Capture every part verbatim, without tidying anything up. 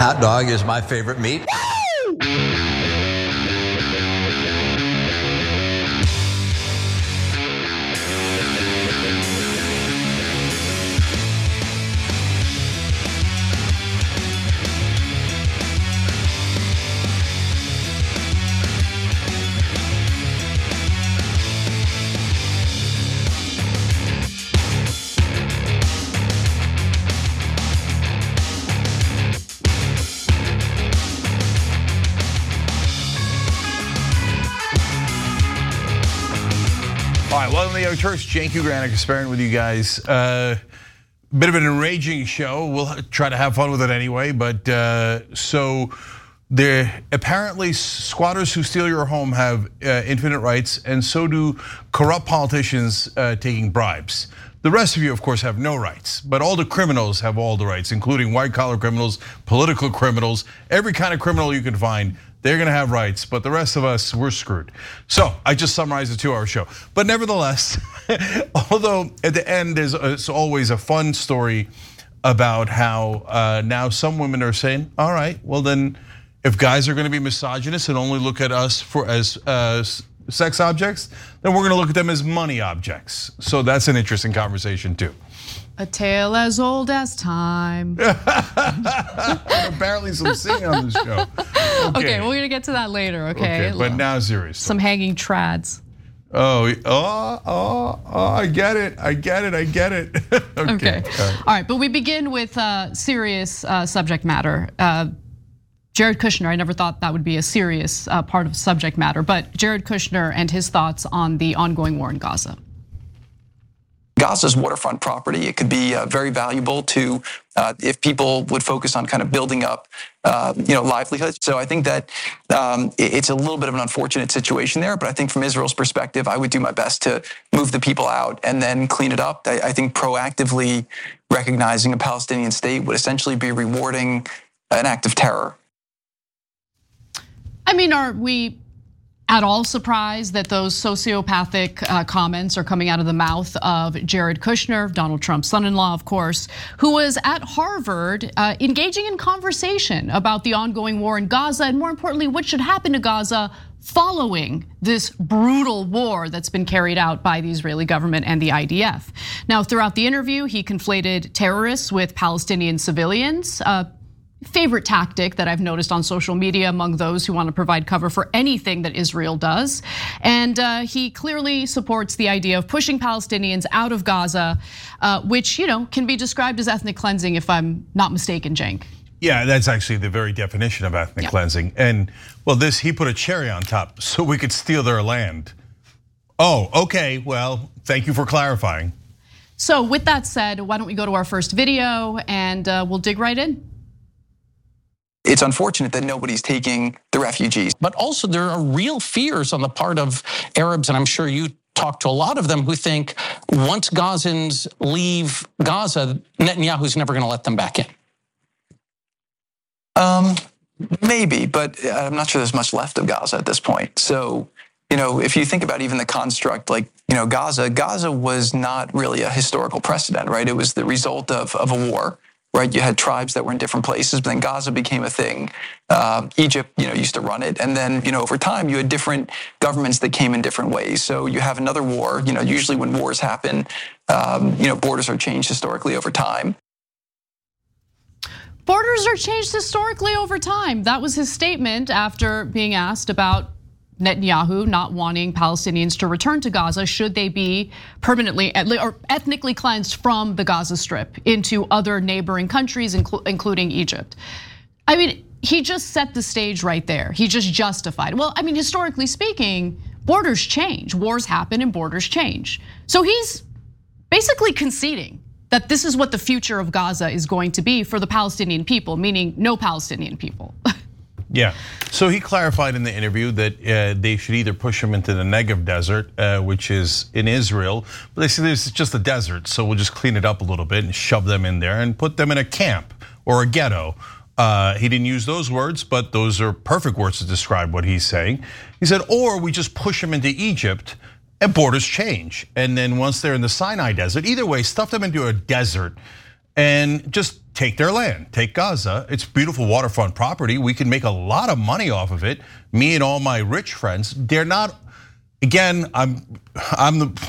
Hot dog is my favorite meat. All right, welcome to the Young Turks. Cenk Ugranic sparing with you guys. Uh, bit of an enraging show. We'll try to have fun with it anyway. But uh, so there apparently squatters who steal your home have uh, infinite rights, and so do corrupt politicians uh, taking bribes. The rest of you, of course, have no rights, but all the criminals have all the rights, including white-collar criminals, political criminals, every kind of criminal you can find. They're gonna have rights, but the rest of us, we're screwed. So I just summarized a two-hour show. But nevertheless, although at the end there's it's always a fun story about how uh, now some women are saying, all right, well then, if guys are gonna be misogynist and only look at us for as uh, sex objects, then we're gonna look at them as money objects. So that's an interesting conversation too. A tale as old as time. Apparently some singing on the show. Okay. Okay, we're gonna get to that later, okay? Okay, but now seriously. Some hanging trads. Oh, oh, oh, oh, I get it, I get it, I get it. Okay. Okay. All right, but we begin with a serious uh, subject matter. Uh, Jared Kushner, I never thought that would be a serious uh, part of subject matter, but Jared Kushner and his thoughts on the ongoing war in Gaza. Gaza's waterfront property. It could be uh, very valuable to uh, if people would focus on kind of building up, uh, you know, livelihoods. So I think that um, it's a little bit of an unfortunate situation there. But I think from Israel's perspective, I would do my best to move the people out and then clean it up. I, I think proactively recognizing a Palestinian state would essentially be rewarding an act of terror. I mean, are we at all surprised that those sociopathic uh, comments are coming out of the mouth of Jared Kushner, Donald Trump's son-in-law, of course, who was at Harvard uh, engaging in conversation about the ongoing war in Gaza, and more importantly, what should happen to Gaza following this brutal war that's been carried out by the Israeli government and the I D F. Now, throughout the interview, he conflated terrorists with Palestinian civilians. Uh, Favorite tactic that I've noticed on social media among those who want to provide cover for anything that Israel does. And uh, he clearly supports the idea of pushing Palestinians out of Gaza, uh, which, you know, can be described as ethnic cleansing if I'm not mistaken, Cenk. Yeah, that's actually the very definition of ethnic yeah. cleansing. And well, this, he put a cherry on top so we could steal their land. Oh, okay, well, thank you for clarifying. So with that said, why don't we go to our first video and we'll dig right in. It's unfortunate that nobody's taking the refugees. But also there are real fears on the part of Arabs, and I'm sure you talk to a lot of them, who think once Gazans leave Gaza, Netanyahu's never gonna let them back in. Um, maybe, but I'm not sure there's much left of Gaza at this point. So, you know, if you think about even the construct, like, you know, Gaza, Gaza was not really a historical precedent, right? It was the result of, of a war. Right, you had tribes that were in different places, but then Gaza became a thing. Uh, Egypt, you know, used to run it, and then, you know, over time, you had different governments that came in different ways. So you have another war. You know, usually when wars happen, um, you know, borders are changed historically over time. Borders are changed historically over time. That was his statement after being asked about Netanyahu not wanting Palestinians to return to Gaza should they be permanently or ethnically cleansed from the Gaza Strip into other neighboring countries, including Egypt. I mean, he just set the stage right there. He just justified. Well, I mean, historically speaking, borders change, wars happen and borders change. So he's basically conceding that this is what the future of Gaza is going to be for the Palestinian people, meaning no Palestinian people. Yeah, so he clarified in the interview that uh, they should either push him into the Negev desert, uh, which is in Israel, but they said this is just a desert, so we'll just clean it up a little bit and shove them in there and put them in a camp or a ghetto. Uh, he didn't use those words, but those are perfect words to describe what he's saying. He said, or we just push them into Egypt and borders change. And then once they're in the Sinai desert, either way, stuff them into a desert and just take their land, take Gaza. It's beautiful waterfront property. We can make a lot of money off of it. Me and all my rich friends, they're not, again, I'm, I'm the,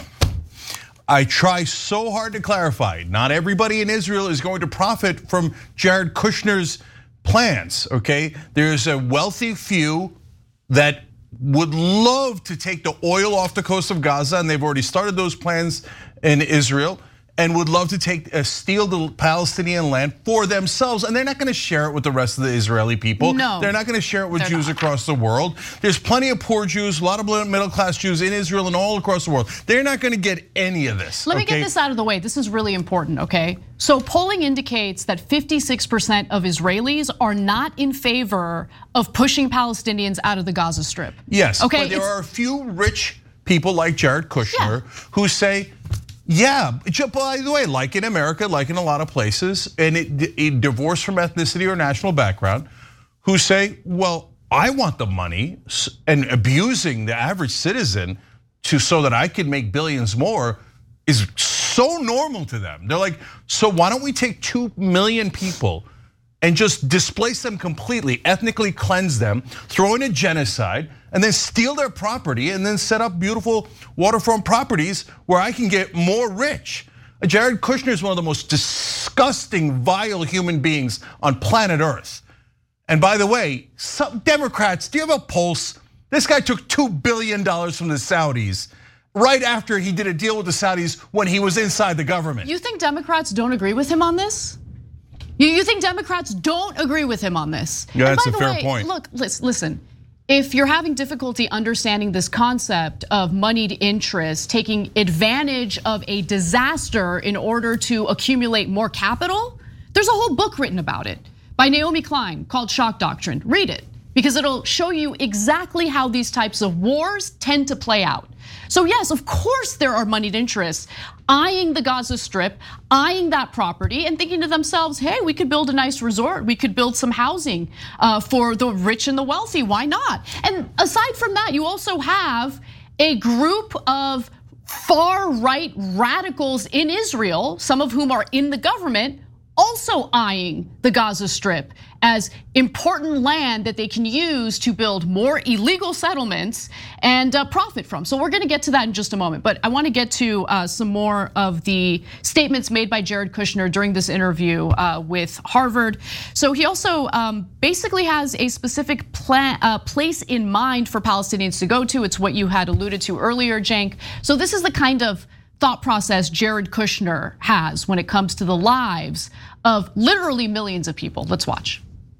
I try so hard to clarify, not everybody in Israel is going to profit from Jared Kushner's plans, okay? There's a wealthy few that would love to take the oil off the coast of Gaza, and they've already started those plans in Israel, and would love to take uh, steal the Palestinian land for themselves, and they're not going to share it with the rest of the Israeli people. No, they're not going to share it with Jews not. across the world. There's plenty of poor Jews, a lot of middle class Jews in Israel and all across the world. They're not going to get any of this. Let okay? me get this out of the way. This is really important, okay? So polling indicates that fifty-six percent of Israelis are not in favor of pushing Palestinians out of the Gaza Strip. Yes, okay, but there are a few rich people like Jared Kushner yeah. who say, yeah, by the way, like in America, like in a lot of places, and it, it divorced from ethnicity or national background, who say, well, I want the money, and abusing the average citizen to so that I can make billions more is so normal to them. They're like, so why don't we take two million people and just displace them completely, ethnically cleanse them, throw in a genocide, and then steal their property and then set up beautiful waterfront properties where I can get more rich. Jared Kushner is one of the most disgusting, vile human beings on planet Earth. And by the way, some Democrats, do you have a pulse? This guy took two billion dollars from the Saudis right after he did a deal with the Saudis when he was inside the government. You think Democrats don't agree with him on this? You think Democrats don't agree with him on this? Yeah, that's a fair way, point. Look, listen. If you're having difficulty understanding this concept of moneyed interest, taking advantage of a disaster in order to accumulate more capital, there's a whole book written about it by Naomi Klein called Shock Doctrine. Read it, because it'll show you exactly how these types of wars tend to play out. So yes, of course there are moneyed interests eyeing the Gaza Strip, eyeing that property and thinking to themselves, hey, we could build a nice resort. We could build some housing for the rich and the wealthy. Why not? And aside from that, you also have a group of far right radicals in Israel, some of whom are in the government, also eyeing the Gaza Strip as important land that they can use to build more illegal settlements and profit from. So we're gonna get to that in just a moment, but I wanna get to some more of the statements made by Jared Kushner during this interview with Harvard. So he also basically has a specific plan, uh, place in mind for Palestinians to go to. It's what you had alluded to earlier, Cenk. So this is the kind of thought process Jared Kushner has when it comes to the lives of literally millions of people. Let's watch.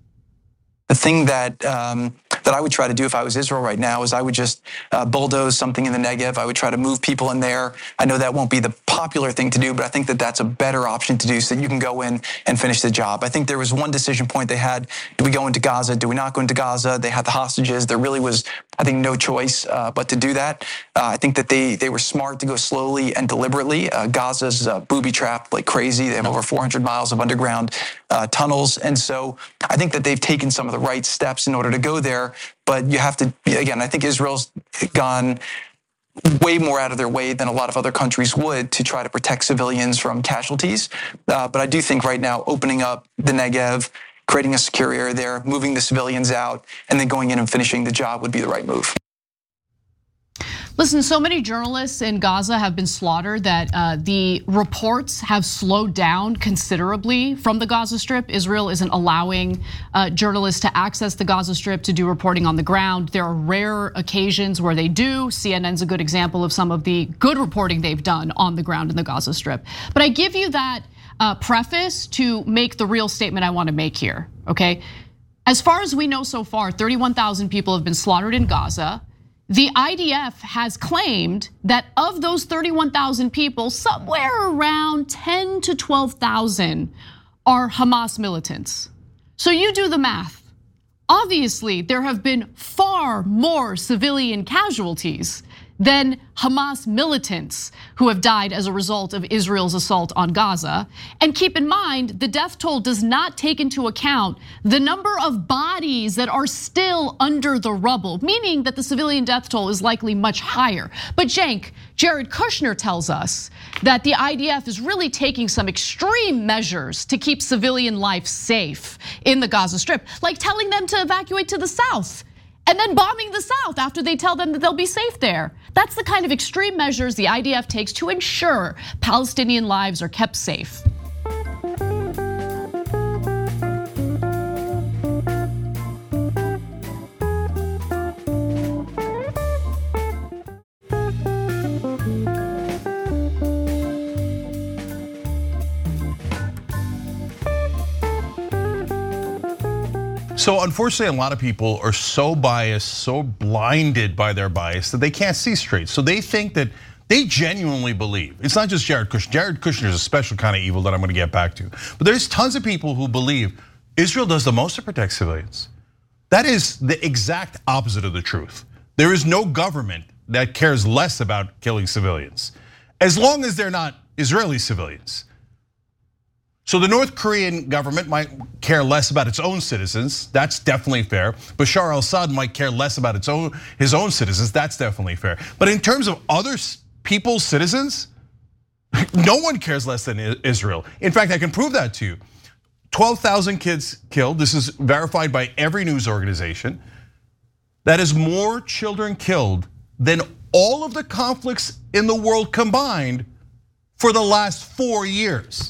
The thing that um, that I would try to do if I was Israel right now is I would just uh, bulldoze something in the Negev. I would try to move people in there. I know that won't be the popular thing to do, but I think that that's a better option to do so that you can go in and finish the job. I think there was one decision point they had. Do we go into Gaza? Do we not go into Gaza? They had the hostages. There really was, I think, no choice uh, but to do that. Uh, I think that they they were smart to go slowly and deliberately. Uh, Gaza's uh, booby-trapped like crazy. They have over four hundred miles of underground uh, tunnels. And so I think that they've taken some of the right steps in order to go there. But you have to, again, I think Israel's gone way more out of their way than a lot of other countries would to try to protect civilians from casualties. Uh, but I do think right now opening up the Negev, creating a secure area there, moving the civilians out, and then going in and finishing the job would be the right move. Listen, so many journalists in Gaza have been slaughtered that uh, the reports have slowed down considerably from the Gaza Strip. Israel isn't allowing uh, journalists to access the Gaza Strip to do reporting on the ground. There are rare occasions where they do. C N N's a good example of some of the good reporting they've done on the ground in the Gaza Strip. But I give you that uh, preface to make the real statement I want to make here, okay? As far as we know so far, thirty-one thousand people have been slaughtered in Gaza. The I D F has claimed that of those thirty-one thousand people, somewhere around ten to twelve thousand are Hamas militants. So you do the math. Obviously, there have been far more civilian casualties than Hamas militants who have died as a result of Israel's assault on Gaza. And keep in mind, the death toll does not take into account the number of bodies that are still under the rubble, meaning that the civilian death toll is likely much higher. But Cenk, Jared Kushner tells us that the I D F is really taking some extreme measures to keep civilian life safe in the Gaza Strip, like telling them to evacuate to the south and then bombing the south after they tell them that they'll be safe there. That's the kind of extreme measures the I D F takes to ensure Palestinian lives are kept safe. So unfortunately, a lot of people are so biased, so blinded by their bias that they can't see straight. So they think that they genuinely believe, it's not just Jared Kushner. Jared Kushner is a special kind of evil that I'm gonna get back to. But there's tons of people who believe Israel does the most to protect civilians. That is the exact opposite of the truth. There is no government that cares less about killing civilians, as long as they're not Israeli civilians. So the North Korean government might care less about its own citizens. That's definitely fair. Bashar al-Assad might care less about its own his own citizens. That's definitely fair. But in terms of other people's citizens, no one cares less than Israel. In fact, I can prove that to you. twelve thousand kids killed. This is verified by every news organization. That is more children killed than all of the conflicts in the world combined for the last four years.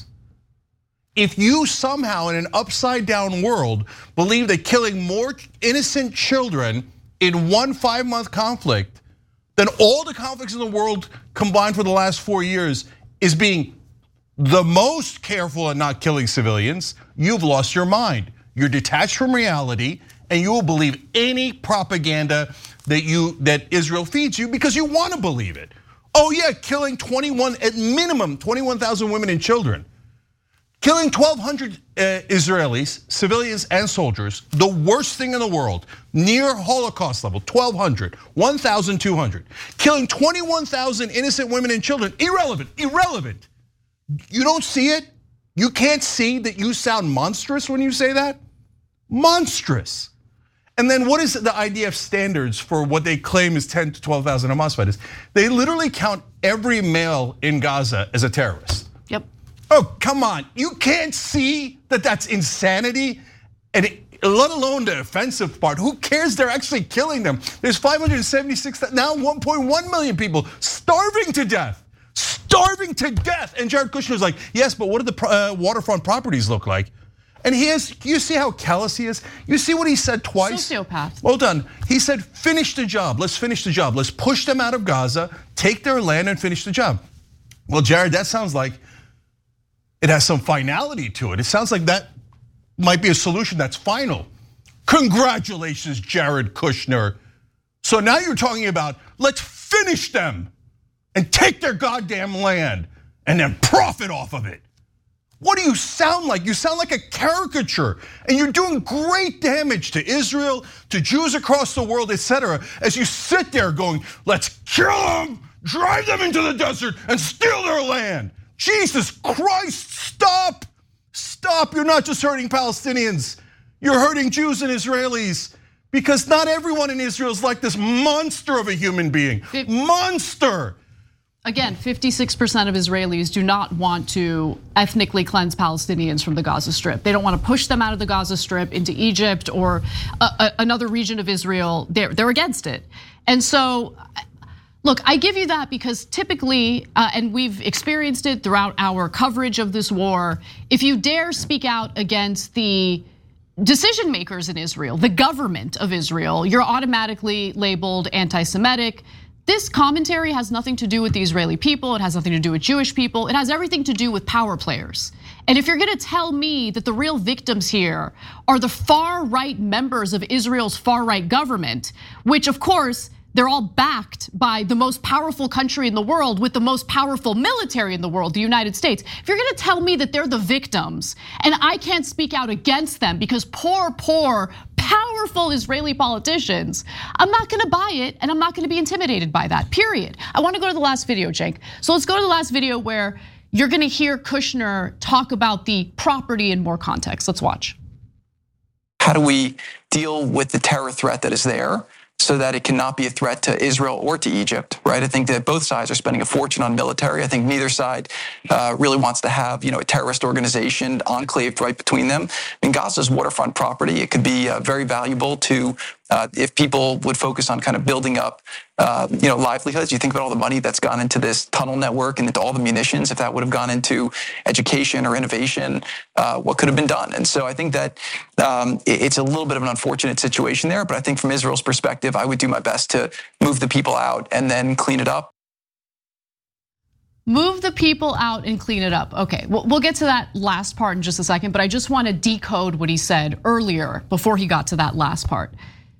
If you somehow in an upside down world believe that killing more innocent children in one five month conflict than all the conflicts in the world combined for the last four years is being the most careful at not killing civilians, you've lost your mind. You're detached from reality and you will believe any propaganda that you that Israel feeds you because you want to believe it. Oh yeah, killing twenty-one, at minimum twenty-one thousand women and children. Killing twelve hundred Israelis, civilians and soldiers, the worst thing in the world, near Holocaust level, twelve hundred, one thousand two hundred. Killing twenty-one thousand innocent women and children, irrelevant, irrelevant. You don't see it? You can't see that you sound monstrous when you say that? Monstrous. And then what is the I D F standards for what they claim is ten to twelve thousand Hamas fighters? They literally count every male in Gaza as a terrorist. Yep. Oh, come on, you can't see that that's insanity? And it, let alone the offensive part, who cares they're actually killing them? There's five hundred seventy-six, now one point one million people starving to death, starving to death. And Jared Kushner's like, yes, but what do the uh, waterfront properties look like? And he is, you see how callous he is? You see what he said twice? Sociopath. Well done. He said, finish the job, let's finish the job. Let's push them out of Gaza, take their land and finish the job. Well, Jared, that sounds like it has some finality to it. It sounds like that might be a solution that's final. Congratulations, Jared Kushner. So now you're talking about let's finish them and take their goddamn land and then profit off of it. What do you sound like? You sound like a caricature, and you're doing great damage to Israel, to Jews across the world, et cetera, as you sit there going, let's kill them, drive them into the desert and steal their land. Jesus Christ, stop, stop. You're not just hurting Palestinians, you're hurting Jews and Israelis because not everyone in Israel is like this monster of a human being, monster. Again, fifty-six percent of Israelis do not want to ethnically cleanse Palestinians from the Gaza Strip. They don't want to push them out of the Gaza Strip into Egypt or another region of Israel. They're, they're against it. And so, look, I give you that because typically, uh, and we've experienced it throughout our coverage of this war, if you dare speak out against the decision makers in Israel, the government of Israel, you're automatically labeled anti-Semitic. This commentary has nothing to do with the Israeli people. It has nothing to do with Jewish people. It has everything to do with power players. And if you're gonna tell me that the real victims here are the far right members of Israel's far right government, which of course, they're all backed by the most powerful country in the world with the most powerful military in the world, the United States. If you're gonna tell me that they're the victims and I can't speak out against them because poor, poor powerful Israeli politicians, I'm not gonna buy it and I'm not gonna be intimidated by that, period. I wanna go to the last video, Cenk. So let's go to the last video where you're gonna hear Kushner talk about the property in more context. Let's watch. How do we deal with the terror threat that is there so that it cannot be a threat to Israel or to Egypt, right? I think that both sides are spending a fortune on military. I think neither side uh, really wants to have, you know, a terrorist organization enclaved right between them. I mean, Gaza's waterfront property. It could be uh, very valuable to, uh, if people would focus on kind of building up, uh, you know, livelihoods. You think about all the money that's gone into this tunnel network and into all the munitions. If that would have gone into education or innovation, uh, what could have been done? And so I think that um, it's a little bit of an unfortunate situation there. But I think from Israel's perspective, I would do my best to move the people out and then clean it up. Move the people out and clean it up. Okay, we'll get to that last part in just a second, but I just want to decode what he said earlier before he got to that last part.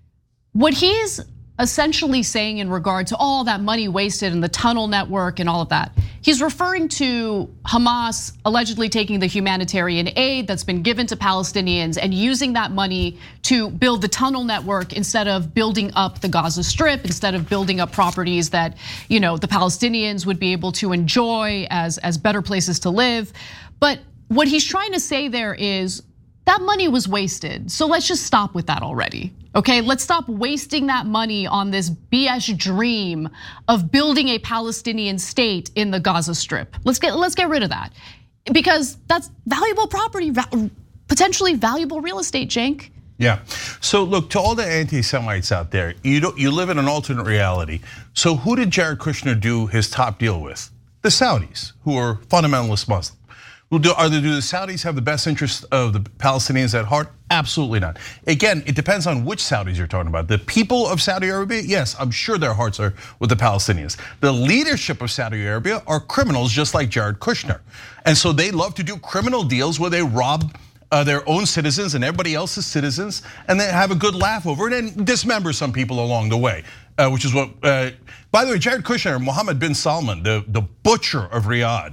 What he's essentially saying in regard to all that money wasted in the tunnel network and all of that, he's referring to Hamas allegedly taking the humanitarian aid that's been given to Palestinians and using that money to build the tunnel network instead of building up the Gaza Strip, instead of building up properties that, you know, the Palestinians would be able to enjoy as, as better places to live. But what he's trying to say there is that money was wasted. So let's just stop with that already. Okay, let's stop wasting that money on this B S dream of building a Palestinian state in the Gaza Strip. Let's get let's get rid of that, because that's valuable property, potentially valuable real estate, Cenk. Yeah. So look, to all the anti-Semites out there, you don't you live in an alternate reality. So who did Jared Kushner do his top deal with? The Saudis, who are fundamentalist Muslim. Well, do, are the, do the Saudis have the best interest of the Palestinians at heart? Absolutely not. Again, it depends on which Saudis you're talking about. The people of Saudi Arabia, yes, I'm sure their hearts are with the Palestinians. The leadership of Saudi Arabia are criminals just like Jared Kushner. And so they love to do criminal deals where they rob Uh, their own citizens and everybody else's citizens, and then have a good laugh over it and dismember some people along the way, uh, which is what, uh, by the way, Jared Kushner, Mohammed bin Salman, the, the butcher of Riyadh,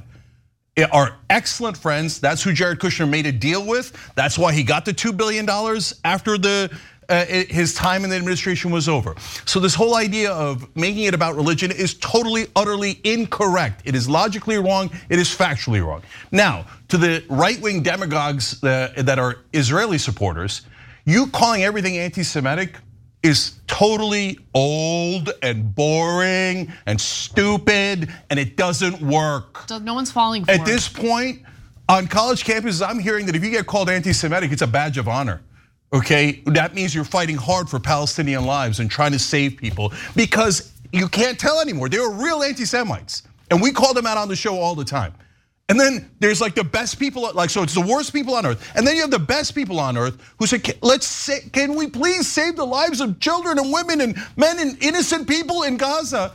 are excellent friends. That's who Jared Kushner made a deal with. That's why he got the two billion dollars after the uh, his time in the administration was over. So this whole idea of making it about religion is totally, utterly incorrect. It is logically wrong, it is factually wrong. Now, to the right-wing demagogues that are Israeli supporters, you calling everything anti-Semitic is totally old and boring and stupid, and it doesn't work. No one's falling for it. At this point, on college campuses, I'm hearing that if you get called anti-Semitic, it's a badge of honor. Okay, that means you're fighting hard for Palestinian lives and trying to save people, because you can't tell anymore. They were real anti-Semites, and we call them out on the show all the time. And then there's like the best people, like, so it's the worst people on earth. And then you have the best people on earth who say, let's say, can we please save the lives of children and women and men and innocent people in Gaza?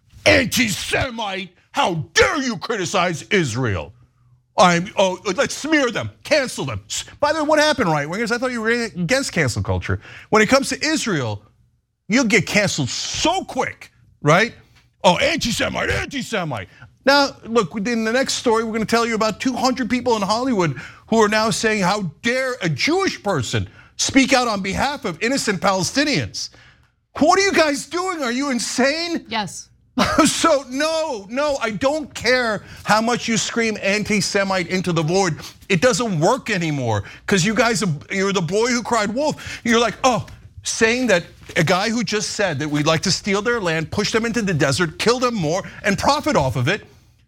Anti-Semite, how dare you criticize Israel? I'm, oh, let's smear them, cancel them. By the way, what happened, right wingers? I thought you were against cancel culture. When it comes to Israel, you'll get canceled so quick, right? Oh, anti-Semite, anti-Semite. Now, look, in the next story, we're gonna tell you about two hundred people in Hollywood who are now saying, how dare a Jewish person speak out on behalf of innocent Palestinians? What are you guys doing? Are you insane? Yes. So no, no, I don't care how much you scream anti-Semite into the void. It doesn't work anymore, because you guys, you're the boy who cried wolf. You're like, oh, saying that a guy who just said that we'd like to steal their land, push them into the desert, kill them more, and profit off of it,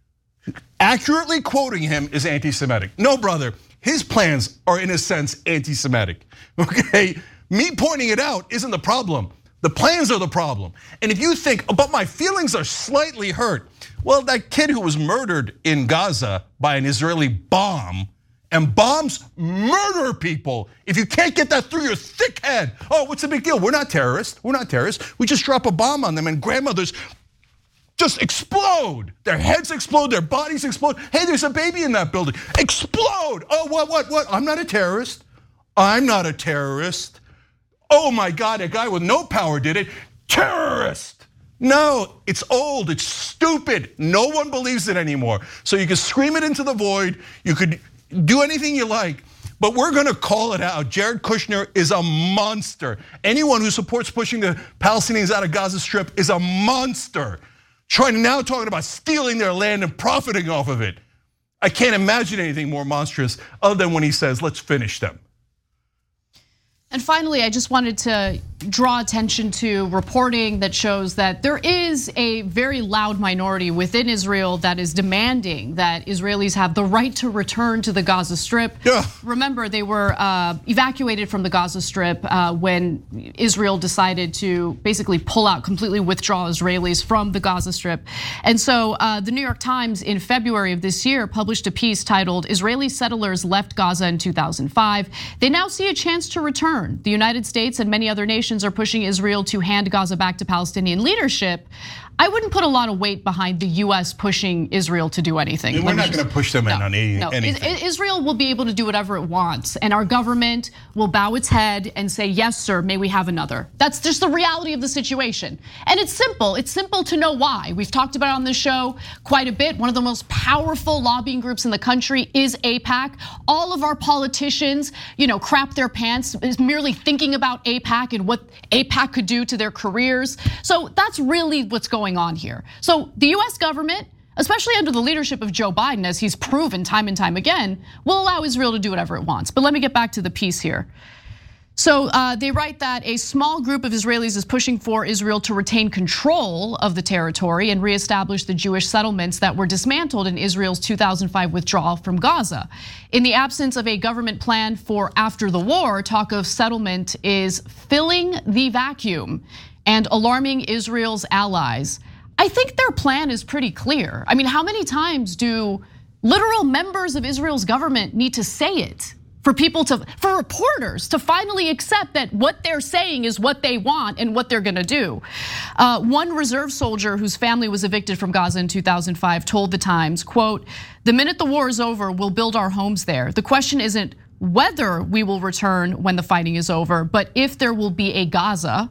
accurately quoting him is anti-Semitic. No, brother, his plans are in a sense anti-Semitic, okay? Me pointing it out isn't the problem. The plans are the problem. And if you think, but my feelings are slightly hurt, well, that kid who was murdered in Gaza by an Israeli bomb, and bombs murder people. If you can't get that through your thick head, oh, what's the big deal? We're not terrorists, we're not terrorists. We just drop a bomb on them and grandmothers just explode. Their heads explode, their bodies explode. Hey, there's a baby in that building. Explode. Oh, what, what, what? I'm not a terrorist. I'm not a terrorist. Oh my God, a guy with no power did it. Terrorist. No, it's old, it's stupid. No one believes it anymore. So you can scream it into the void, you could do anything you like, But we're gonna call it out. Jared Kushner is a monster. Anyone who supports pushing the Palestinians out of Gaza Strip is a monster. Trying now talking about stealing their land and profiting off of it. I can't imagine anything more monstrous other than when he says, let's finish them. And finally, I just wanted to draw attention to reporting that shows that there is a very loud minority within Israel that is demanding that Israelis have the right to return to the Gaza Strip. Yeah. Remember, they were uh, evacuated from the Gaza Strip uh, when Israel decided to basically pull out, completely withdraw Israelis from the Gaza Strip. And so uh, the New York Times in February of this year published a piece titled, "Israeli Settlers Left Gaza in two thousand five. They now see a chance to return. The United States and many other nations are pushing Israel to hand Gaza back to Palestinian leadership." I wouldn't put a lot of weight behind the U S pushing Israel to do anything. And we're not going to push them no, in on any, no. anything. Israel will be able to do whatever it wants, and our government will bow its head and say, yes, sir, may we have another. That's just the reality of the situation. And it's simple. It's simple to know why. We've talked about it on this show quite a bit. One of the most powerful lobbying groups in the country is AIPAC. All of our politicians, you know, crap their pants is merely thinking about AIPAC and what AIPAC could do to their careers. So that's really what's going on here. So the U S government, especially under the leadership of Joe Biden, as he's proven time and time again, will allow Israel to do whatever it wants. But let me get back to the piece here. So uh, they write that a small group of Israelis is pushing for Israel to retain control of the territory and reestablish the Jewish settlements that were dismantled in Israel's two thousand five withdrawal from Gaza. In the absence of a government plan for after the war, talk of settlement is filling the vacuum and alarming Israel's allies. I think their plan is pretty clear. I mean, how many times do literal members of Israel's government need to say it for people to, for reporters to finally accept that what they're saying is what they want and what they're gonna do? Uh, one reserve soldier whose family was evicted from Gaza in two thousand five told the Times, quote, "The minute the war is over, we'll build our homes there. The question isn't whether we will return when the fighting is over, but if there will be a Gaza."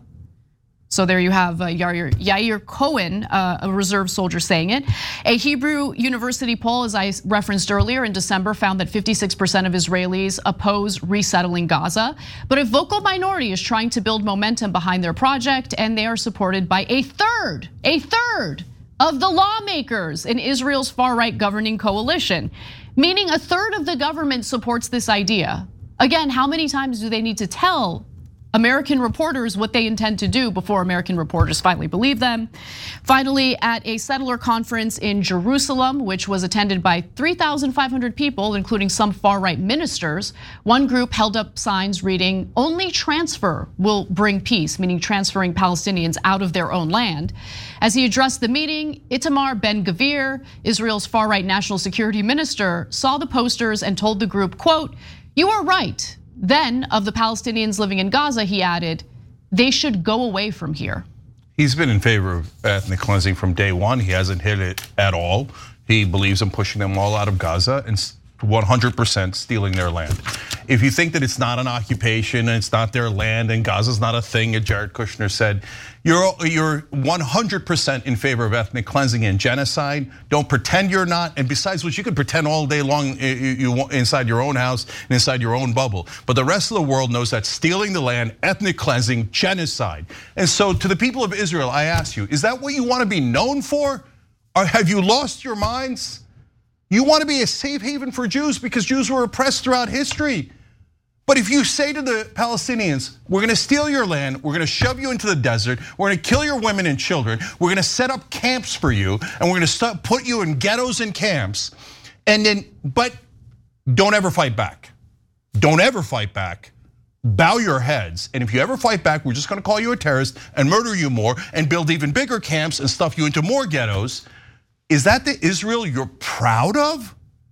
So there you have Yair, Yair Cohen, a reserve soldier, saying it. A Hebrew University poll, as I referenced earlier in December, found that fifty-six percent of Israelis oppose resettling Gaza. But a vocal minority is trying to build momentum behind their project, and they are supported by a third, a third of the lawmakers in Israel's far-right governing coalition, meaning a third of the government supports this idea. Again, how many times do they need to tell American reporters what they intend to do before American reporters finally believe them? Finally, at a settler conference in Jerusalem, which was attended by three thousand five hundred people, including some far-right ministers, one group held up signs reading, "Only transfer will bring peace," meaning transferring Palestinians out of their own land. As he addressed the meeting, Itamar Ben-Gvir, Israel's far-right national security minister, saw the posters and told the group, quote, "You are right. Then, of the Palestinians living in Gaza," he added, "they should go away from here." He's been in favor of ethnic cleansing from day one. He hasn't hit it at all. He believes in pushing them all out of Gaza and one hundred percent stealing their land. If you think that it's not an occupation and it's not their land and Gaza's not a thing, as Jared Kushner said, you're you're one hundred percent in favor of ethnic cleansing and genocide. Don't pretend you're not. And besides which, you can pretend all day long inside your own house and inside your own bubble. But the rest of the world knows that stealing the land, ethnic cleansing, genocide. And so to the people of Israel, I ask you, is that what you want to be known for? Or have you lost your minds? You want to be a safe haven for Jews because Jews were oppressed throughout history. But if you say to the Palestinians, we're gonna steal your land, we're gonna shove you into the desert, we're gonna kill your women and children, we're gonna set up camps for you, and we're gonna start, put you in ghettos and camps, and then, but don't ever fight back. Don't ever fight back. Bow your heads, and if you ever fight back, we're just gonna call you a terrorist and murder you more and build even bigger camps and stuff you into more ghettos. Is that the Israel you're proud of?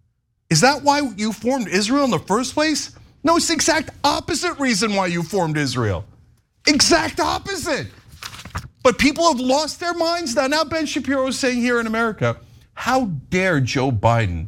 Is that why you formed Israel in the first place? No, it's the exact opposite reason why you formed Israel. Exact opposite. But people have lost their minds now. Now Ben Shapiro is saying here in America, how dare Joe Biden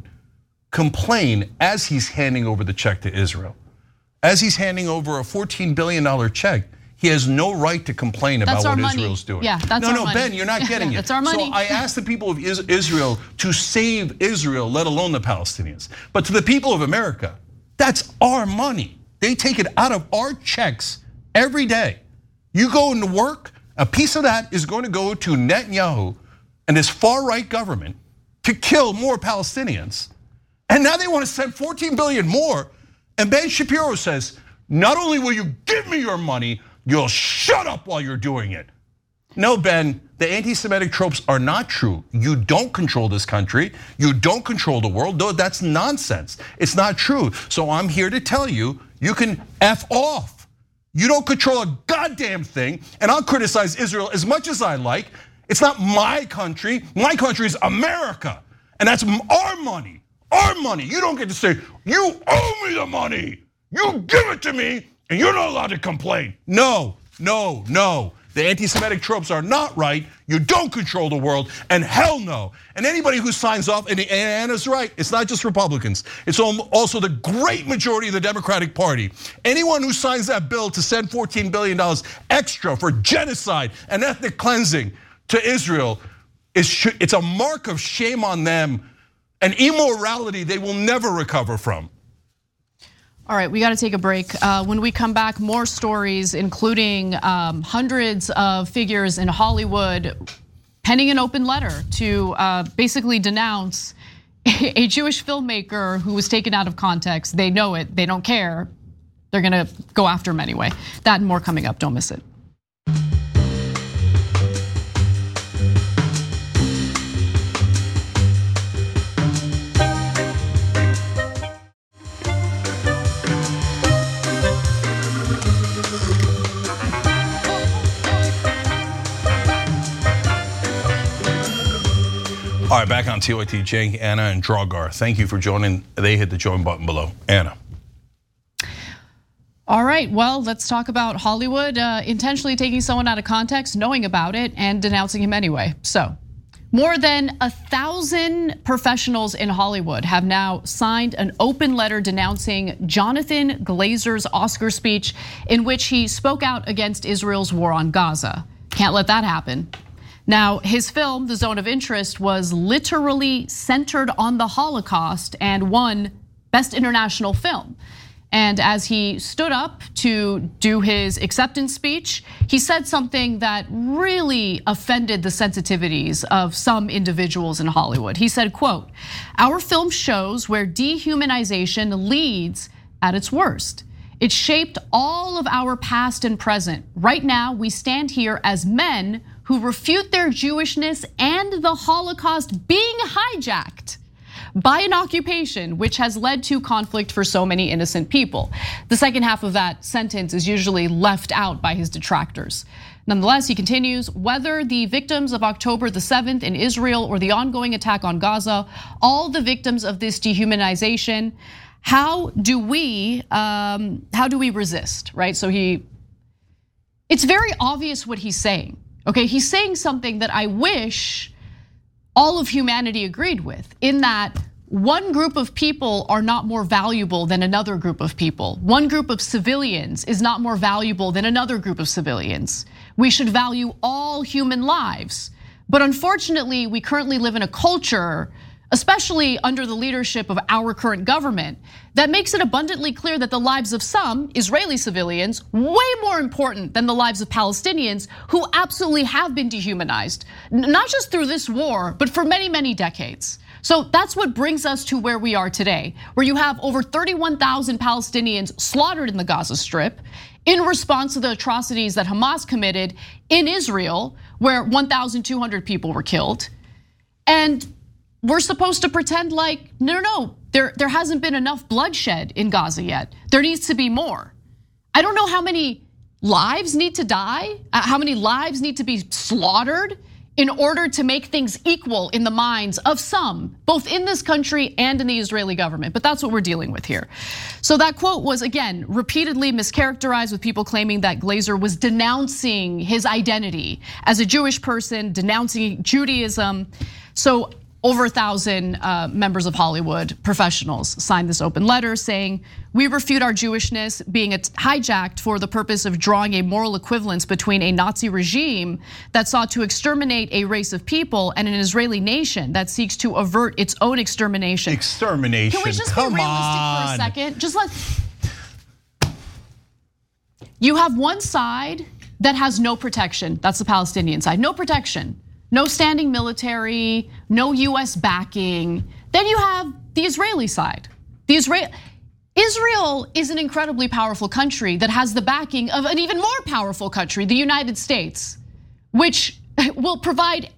complain as he's handing over the check to Israel? As he's handing over a fourteen billion dollar check, he has no right to complain that's about what money. Israel's doing. Yeah, that's no, our no, money. Ben, you're not getting it. That's our money. So I asked the people of Israel to save Israel, let alone the Palestinians. But to the people of America, That's our money. They take it out of our checks every day. You go into work, a piece of that is going to go to Netanyahu and his far-right government to kill more Palestinians. And now they want to send fourteen billion more. And Ben Shapiro says, not only will you give me your money, you'll shut up while you're doing it. No, Ben, the anti-Semitic tropes are not true. You don't control this country. You don't control the world. No, that's nonsense. It's not true. So I'm here to tell you, you can F off. You don't control a goddamn thing, and I'll criticize Israel as much as I like. It's not my country. My country is America, and that's our money, our money. You don't get to say, you owe me the money. You give it to me, and you're not allowed to complain. No, no, no. The anti-Semitic tropes are not right. You don't control the world, and hell no. And anybody who signs off, and Anna's right, it's not just Republicans. It's also the great majority of the Democratic Party. Anyone who signs that bill to send fourteen billion dollars extra for genocide and ethnic cleansing to Israel, it's a mark of shame on them and immorality they will never recover from. All right, we got to take a break. Uh, when we come back, more stories, including um, hundreds of figures in Hollywood penning an open letter to uh, basically denounce a Jewish filmmaker who was taken out of context. They know it, they don't care. They're gonna go after him anyway. That and more coming up, don't miss it. All right, back on T Y T, Cenk, Anna, and Dragar. Thank you for joining. They hit the join button below. Anna. All right, well, let's talk about Hollywood uh, intentionally taking someone out of context, knowing about it, and denouncing him anyway. So, more than a thousand professionals in Hollywood have now signed an open letter denouncing Jonathan Glazer's Oscar speech in which he spoke out against Israel's war on Gaza. Can't let that happen. Now, his film, The Zone of Interest, was literally centered on the Holocaust and won Best International Film. And as he stood up to do his acceptance speech, he said something that really offended the sensitivities of some individuals in Hollywood. He said, quote, "Our film shows where dehumanization leads at its worst. It shaped all of our past and present. Right now, we stand here as men who refute their Jewishness and the Holocaust being hijacked by an occupation which has led to conflict for so many innocent people." The second half of that sentence is usually left out by his detractors. Nonetheless, he continues, "Whether the victims of October the seventh in Israel or the ongoing attack on Gaza, all the victims of this dehumanization, how do we, um, how do we resist, right?" So he, it's very obvious what he's saying. Okay, he's saying something that I wish all of humanity agreed with, in that one group of people are not more valuable than another group of people. One group of civilians is not more valuable than another group of civilians. We should value all human lives. But unfortunately, we currently live in a culture, especially under the leadership of our current government, that makes it abundantly clear that the lives of some Israeli civilians way more important than the lives of Palestinians who absolutely have been dehumanized, not just through this war, but for many, many decades. So that's what brings us to where we are today, where you have over thirty-one thousand Palestinians slaughtered in the Gaza Strip in response to the atrocities that Hamas committed in Israel, where one thousand two hundred people were killed. And we're supposed to pretend like, no, no, no, there, there hasn't been enough bloodshed in Gaza yet. There needs to be more. I don't know how many lives need to die, how many lives need to be slaughtered in order to make things equal in the minds of some, both in this country and in the Israeli government. But that's what we're dealing with here. So that quote was, again, repeatedly mischaracterized, with people claiming that Glazer was denouncing his identity as a Jewish person, denouncing Judaism. So over a thousand uh, members of Hollywood professionals signed this open letter saying, we refute our Jewishness being hijacked for the purpose of drawing a moral equivalence between a Nazi regime that sought to exterminate a race of people and an Israeli nation that seeks to avert its own extermination. Extermination, Can we just come be realistic on. for a second? Just let, you have one side that has no protection, that's the Palestinian side, no protection. No standing military, no U S backing. Then you have the Israeli side. The Israel Israel is an incredibly powerful country that has the backing of an even more powerful country, the United States, which will provide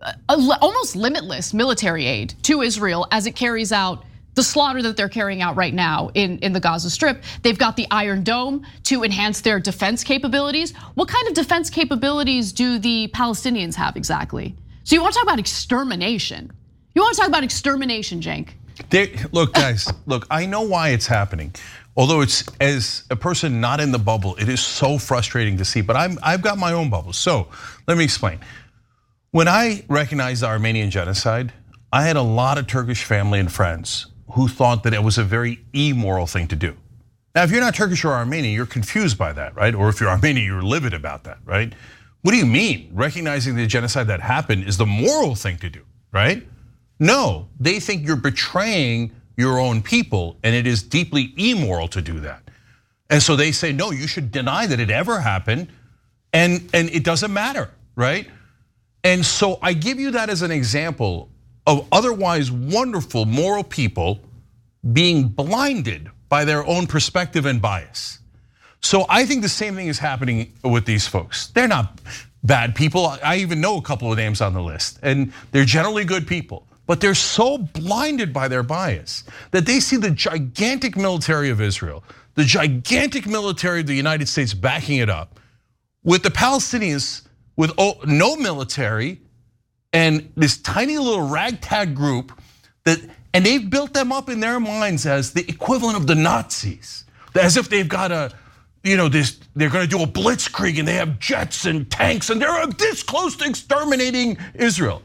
almost limitless military aid to Israel as it carries out the slaughter that they're carrying out right now in, in the Gaza Strip. They've got the Iron Dome to enhance their defense capabilities. What kind of defense capabilities do the Palestinians have exactly? So you want to talk about extermination? You want to talk about extermination, Cenk? They, look, guys, look, I know why it's happening. Although it's, as a person not in the bubble, it is so frustrating to see, but I'm, I've got my own bubble. So let me explain. When I recognized the Armenian genocide, I had a lot of Turkish family and friends who thought that it was a very immoral thing to do. Now, if you're not Turkish or Armenian, you're confused by that, right? Or if you're Armenian, you're livid about that, right? What do you mean? Recognizing the genocide that happened is the moral thing to do, right? No, they think you're betraying your own people and it is deeply immoral to do that. And so they say, no, you should deny that it ever happened and, and it doesn't matter, right? And so I give you that as an example of otherwise wonderful moral people being blinded by their own perspective and bias. So I think the same thing is happening with these folks. They're not bad people. I even know a couple of names on the list, and they're generally good people. But they're so blinded by their bias that they see the gigantic military of Israel, the gigantic military of the United States backing it up, with the Palestinians with no military, and this tiny little ragtag group that, and they've built them up in their minds as the equivalent of the Nazis, as if they've got a, you know, this, they're going to do a blitzkrieg and they have jets and tanks and they're this close to exterminating Israel.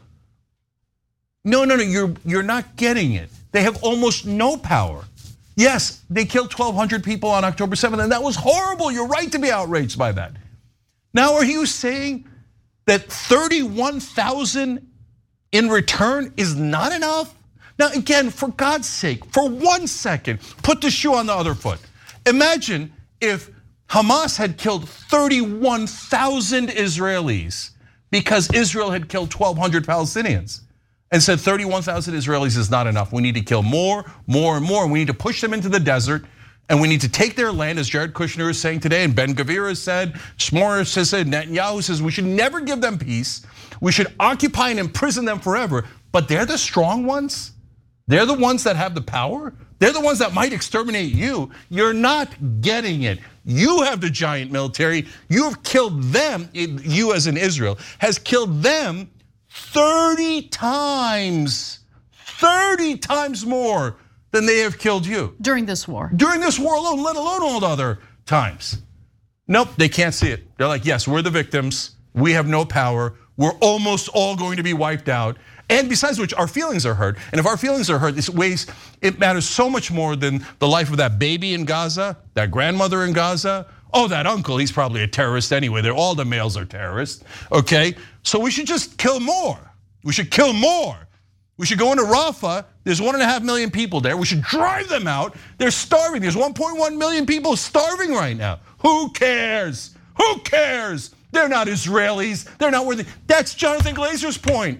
No, no, no, you're you're not getting it. They have almost no power. Yes, they killed twelve hundred people on October seventh, and that was horrible. You're right to be outraged by that. Now, are you saying that thirty-one thousand in return is not enough? Now, again, for God's sake, for one second, put the shoe on the other foot. Imagine if Hamas had killed thirty-one thousand Israelis because Israel had killed twelve hundred Palestinians and said thirty-one thousand Israelis is not enough. We need to kill more, more, and more. We need to push them into the desert. And we need to take their land, as Jared Kushner is saying today, and Ben-Gvir has said, Shmor has said, Netanyahu says we should never give them peace. We should occupy and imprison them forever. But they're the strong ones. They're the ones that have the power. They're the ones that might exterminate you. You're not getting it. You have the giant military. You have killed them, you as in Israel, has killed them thirty times, thirty times more than they have killed you. During this war. During this war alone, let alone all the other times. Nope, they can't see it. They're like, yes, we're the victims. We have no power. We're almost all going to be wiped out. And besides which, our feelings are hurt. And if our feelings are hurt, this weighs, it matters so much more than the life of that baby in Gaza, that grandmother in Gaza. Oh, that uncle, he's probably a terrorist anyway. They're all the males are terrorists, okay? So we should just kill more. We should kill more. We should go into Rafah. There's one and a half million people there. We should drive them out. They're starving. There's one point one million people starving right now. Who cares? Who cares? They're not Israelis. They're not worthy. That's Jonathan Glazer's point.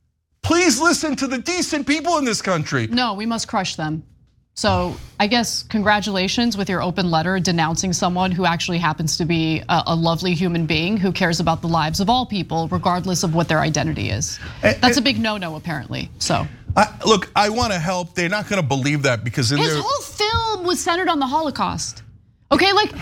Please listen to the decent people in this country. No, we must crush them. So I guess congratulations with your open letter denouncing someone who actually happens to be a lovely human being who cares about the lives of all people, regardless of what their identity is. That's a big no-no, apparently. So I, look, I want to help. They're not going to believe that because in his their whole film was centered on the Holocaust. Okay, like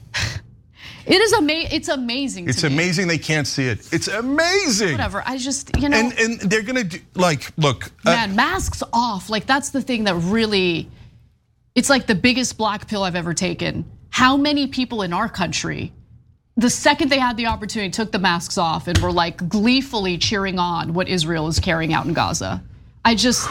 it is amazing. It's amazing. It's to me. amazing they can't see it. It's amazing. Whatever. I just you know. And and they're gonna do like look. Man, uh, masks off. Like that's the thing that really. It's like the biggest black pill I've ever taken. How many people in our country, the second they had the opportunity, took the masks off and were like gleefully cheering on what Israel is carrying out in Gaza? I just.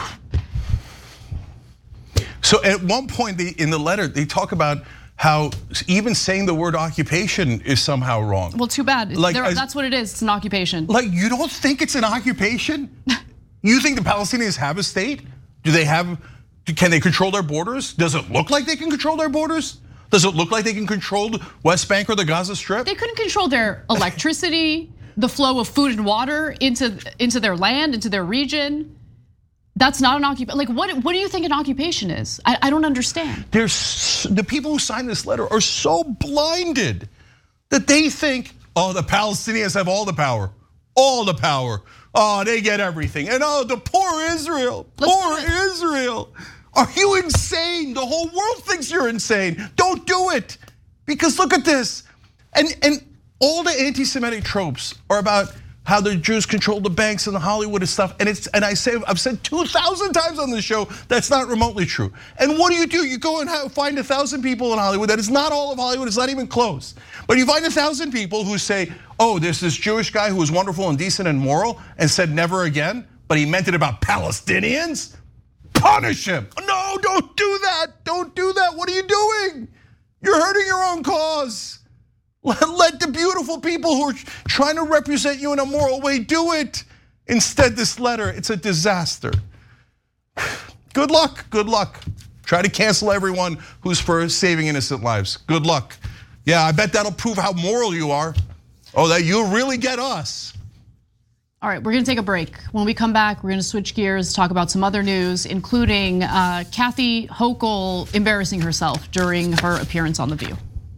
So at one point they, in the letter, they talk about how even saying the word occupation is somehow wrong. Well, too bad. Like, there, as, that's what it is. It's an occupation. Like, you don't think it's an occupation? You think the Palestinians have a state? Do they have, can they control their borders? Does it look like they can control their borders? Does it look like they can control the West Bank or the Gaza Strip? They couldn't control their electricity, the flow of food and water into, into their land, into their region. That's not an occupation. Like, what, what do you think an occupation is? I, I don't understand. There's, the people who signed this letter are so blinded that they think, oh, the Palestinians have all the power, all the power. Oh, they get everything. And oh, the poor Israel, Let's poor Israel. Are you insane? The whole world thinks you're insane. Don't do it. Because look at this. And, and all the anti-Semitic tropes are about how the Jews control the banks and the Hollywood and stuff. And it's and I say I've said two thousand times on this show that's not remotely true. And what do you do? You go and have, find a thousand people in Hollywood. That is not all of Hollywood. It's not even close. But you find a thousand people who say, "Oh, there's this Jewish guy who was wonderful and decent and moral and said never again," but he meant it about Palestinians. Punish him. No, don't do that. Don't do that. What are you doing? You're hurting your own cause. Let the beautiful people who are trying to represent you in a moral way do it. Instead, this letter, it's a disaster. Good luck, good luck. Try to cancel everyone who's for saving innocent lives. Good luck. Yeah, I bet that'll prove how moral you are. Oh, that you really get us. All right, we're gonna take a break. When we come back, we're gonna switch gears, talk about some other news, including uh, Kathy Hochul embarrassing herself during her appearance on The View.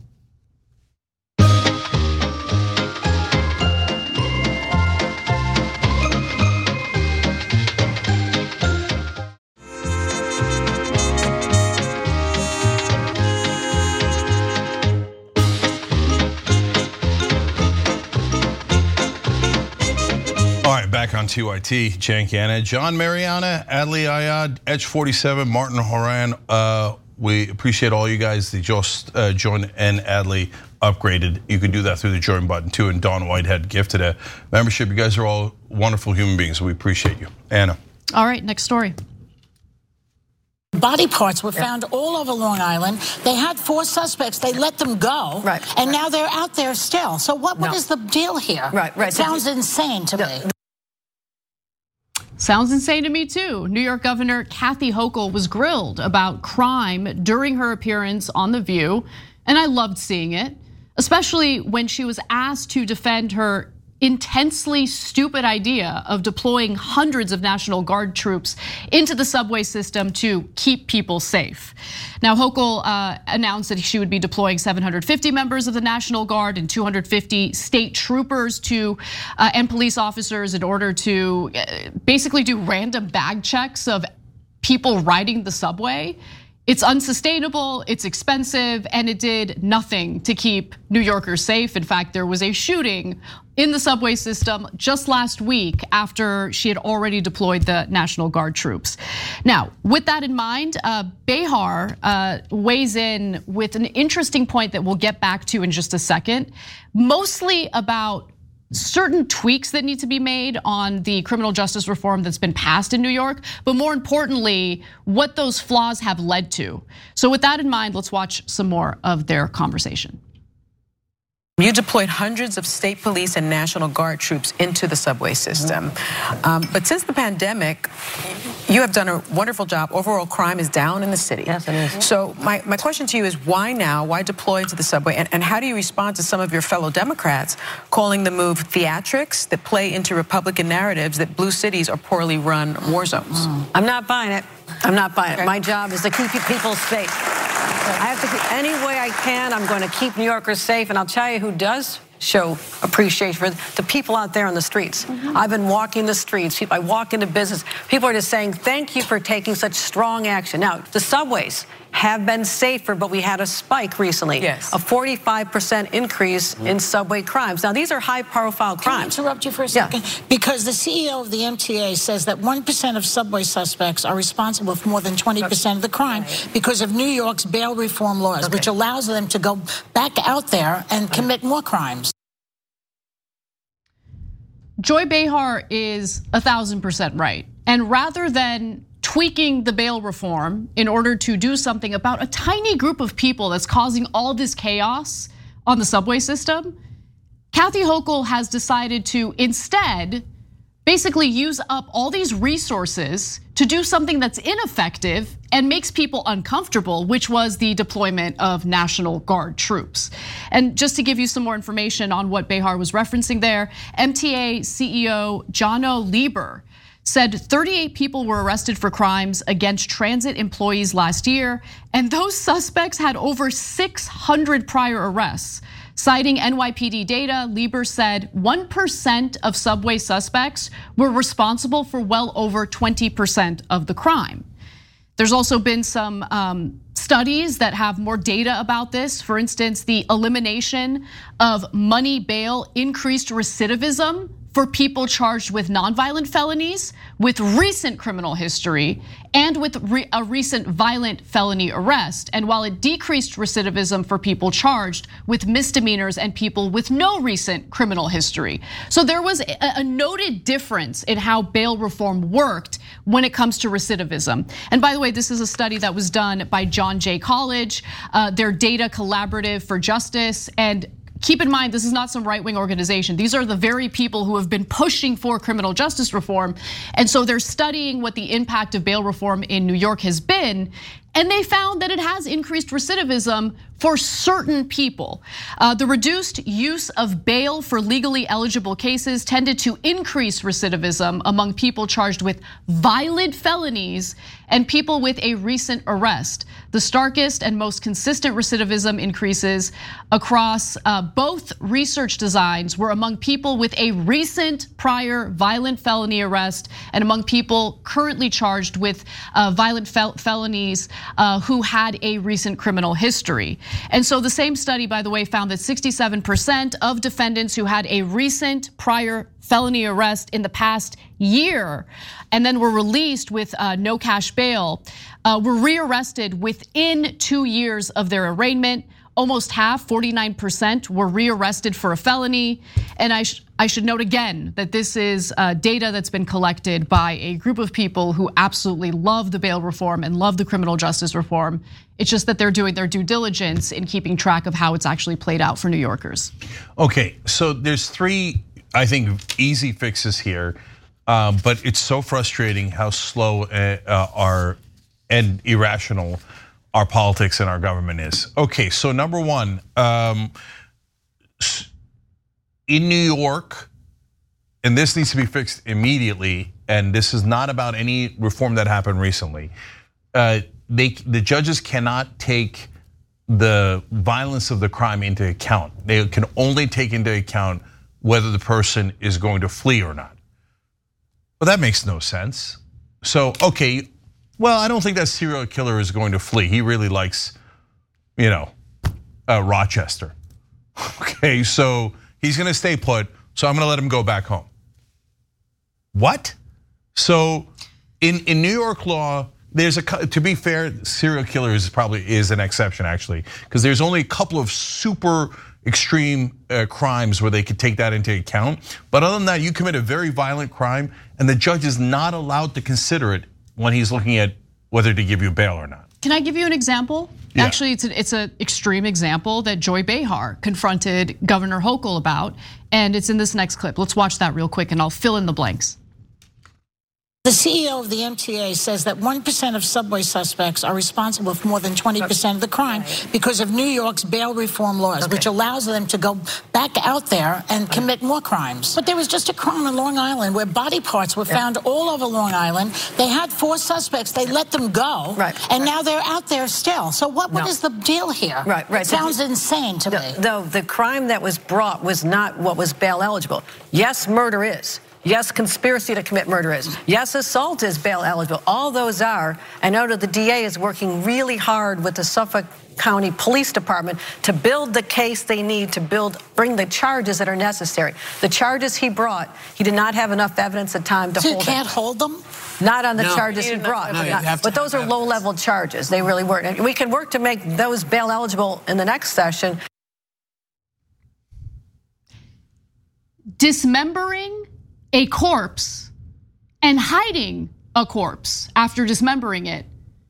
Back on T Y T, Cenk Anna, John Mariana, Adli Ayad, Edge forty-seven, Martin Horan. Uh, we appreciate all you guys that just uh, joined and Adli upgraded. You can do that through the join button too. And Don Whitehead gifted a membership. You guys are all wonderful human beings. We appreciate you. Anna. All right, next story. Body parts were found all over Long Island. They had four suspects. They let them go. Right. And right. now they're out there still. So what, what no. is the deal here? Right, right. It sounds insane to no. me. Sounds insane to me too. New York Governor Kathy Hochul was grilled about crime during her appearance on The View, and I loved seeing it, especially when she was asked to defend her intensely stupid idea of deploying hundreds of National Guard troops into the subway system to keep people safe. Now, Hochul uh, announced that she would be deploying seven hundred fifty members of the National Guard and two hundred fifty state troopers to uh, and police officers in order to basically do random bag checks of people riding the subway. It's unsustainable, it's expensive, and it did nothing to keep New Yorkers safe. In fact, there was a shooting in the subway system just last week after she had already deployed the National Guard troops. Now, with that in mind, uh, Behar uh, weighs in with an interesting point that we'll get back to in just a second, mostly about certain tweaks that need to be made on the criminal justice reform that's been passed in New York, but more importantly, what those flaws have led to. So with that in mind, let's watch some more of their conversation. You deployed hundreds of state police and National Guard troops into the subway system. Um, but since the pandemic, you have done a wonderful job. Overall crime is down in the city. Yes, it is. So my, my question to you is why now? Why deploy into the subway? And, and how do you respond to some of your fellow Democrats calling the move theatrics that play into Republican narratives that blue cities are poorly run war zones? Mm. I'm not buying it. I'm not buying it. My job is to keep people safe. I have to keep, any way I can, I'm going to keep New Yorkers safe. And I'll tell you who does show appreciation for the people out there on the streets. Mm-hmm. I've been walking the streets. I walk into business. People are just saying, thank you for taking such strong action. Now, the subways have been safer, but we had a spike recently. Yes. A forty-five percent increase in subway crimes. Now, these are high-profile crimes. Can I interrupt you for a second? Yeah. Because the C E O of the M T A says that one percent of subway suspects are responsible for more than twenty percent of the crime because of New York's bail reform laws, okay. which allows them to go back out there and commit more crimes. Joy Behar is a thousand percent right. And rather than tweaking the bail reform in order to do something about a tiny group of people that's causing all this chaos on the subway system, Kathy Hochul has decided to instead basically use up all these resources to do something that's ineffective and makes people uncomfortable, which was the deployment of National Guard troops. And just to give you some more information on what Behar was referencing there, M T A C E O Jono Lieber said thirty-eight people were arrested for crimes against transit employees last year, and those suspects had over six hundred prior arrests. Citing N Y P D data, Lieber said one percent of subway suspects were responsible for well over twenty percent of the crime. There's also been some um, studies that have more data about this. For instance, the elimination of money bail increased recidivism for people charged with nonviolent felonies, with recent criminal history, and with a recent violent felony arrest. And while it decreased recidivism for people charged with misdemeanors and people with no recent criminal history. So there was a noted difference in how bail reform worked when it comes to recidivism. And by the way, this is a study that was done by John Jay College, their Data Collaborative for Justice. And keep in mind, this is not some right-wing organization. These are the very people who have been pushing for criminal justice reform. And so they're studying what the impact of bail reform in New York has been. And they found that it has increased recidivism for certain people. Uh, the reduced use of bail for legally eligible cases tended to increase recidivism among people charged with violent felonies and people with a recent arrest. The starkest and most consistent recidivism increases across uh, both research designs were among people with a recent prior violent felony arrest and among people currently charged with uh, violent fel felonies uh, who had a recent criminal history. And so the same study, by the way, found that sixty-seven percent of defendants who had a recent prior felony arrest in the past year and then were released with no cash bail were rearrested within two years of their arraignment. Almost half, forty-nine percent, were rearrested for a felony. And I, sh I should note again that this is data that's been collected by a group of people who absolutely love the bail reform and love the criminal justice reform. It's just that they're doing their due diligence in keeping track of how it's actually played out for New Yorkers. Okay, so there's three, I think, easy fixes here, um, but it's so frustrating how slow uh, our and irrational our politics and our government is. Okay, so number one, um, in New York, and this needs to be fixed immediately, and this is not about any reform that happened recently. Uh, they, the judges cannot take the violence of the crime into account. They can only take into account whether the person is going to flee or not. Well, that makes no sense. So, okay, well, I don't think that serial killer is going to flee. He really likes, you know, uh, Rochester. Okay, so he's gonna stay put, so I'm gonna let him go back home. What? So in, in New York law, there's a, to be fair, serial killers probably is an exception actually, because there's only a couple of super extreme uh, crimes where they could take that into account. But other than that, you commit a very violent crime and the judge is not allowed to consider it when he's looking at whether to give you bail or not. Can I give you an example? Yeah. Actually, it's an it's an extreme example that Joy Behar confronted Governor Hochul about, and it's in this next clip. Let's watch that real quick and I'll fill in the blanks. The C E O of the M T A says that one percent of subway suspects are responsible for more than twenty percent of the crime because of New York's bail reform laws, okay, which allows them to go back out there and commit more crimes. But there was just a crime on Long Island where body parts were found yeah. all over Long Island. They had four suspects, they let them go, right, and right. now they're out there still. So what, what no. is the deal here? Right, right. It sounds the, insane to the, me. Though the crime that was brought was not what was bail eligible. Yes, murder is. Yes, conspiracy to commit murder is. Yes, assault is bail eligible. All those are. I know that the D A is working really hard with the Suffolk County Police Department to build the case they need to build, bring the charges that are necessary. The charges he brought, he did not have enough evidence at time to so hold you can't them. hold them? Not on the no, charges he brought. No, not, but those are low-level charges. They really weren't. And we can work to make those bail eligible in the next session. Dismembering a corpse and hiding a corpse after dismembering it,